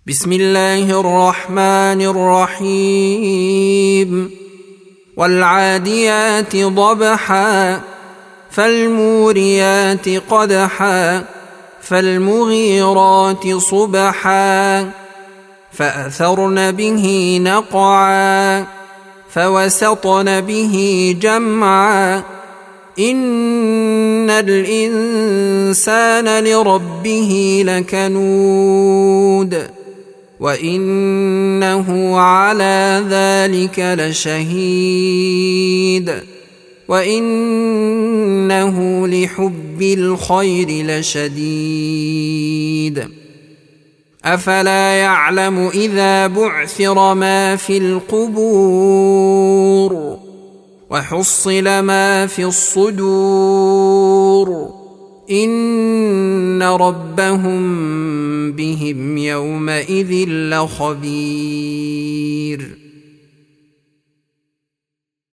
بسم الله الرحمن الرحيم والعاديات ضبحا فالموريات قدحا فالمغيرات صبحا فأثرن به نقعا فوسطن به جمعا إن الإنسان لربه لكنود وإنه على ذلك لشهيد وإنه لحب الخير لشديد أفلا يعلم إذا بعثر ما في القبور وحصل ما في الصدور إن ربهم بهم يومئذ لخبير